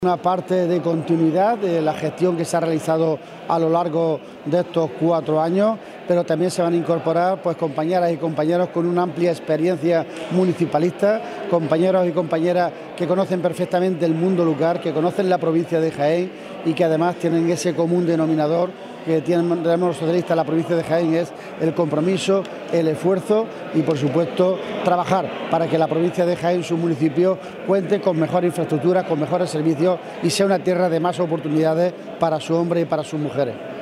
Una parte de continuidad de la gestión que se ha realizado a lo largo de estos 4 años, pero también se van a incorporar compañeras y compañeros con una amplia experiencia municipalista, compañeros y compañeras que conocen perfectamente el mundo local, que conocen la provincia de Jaén y que además tienen ese común denominador que tenemos los socialistas en la provincia de Jaén, es el compromiso, el esfuerzo y por supuesto trabajar para que la provincia de Jaén, su municipio, cuente con mejor infraestructura, con mejores servicios y sea una tierra de más oportunidades para sus hombres y para sus mujeres.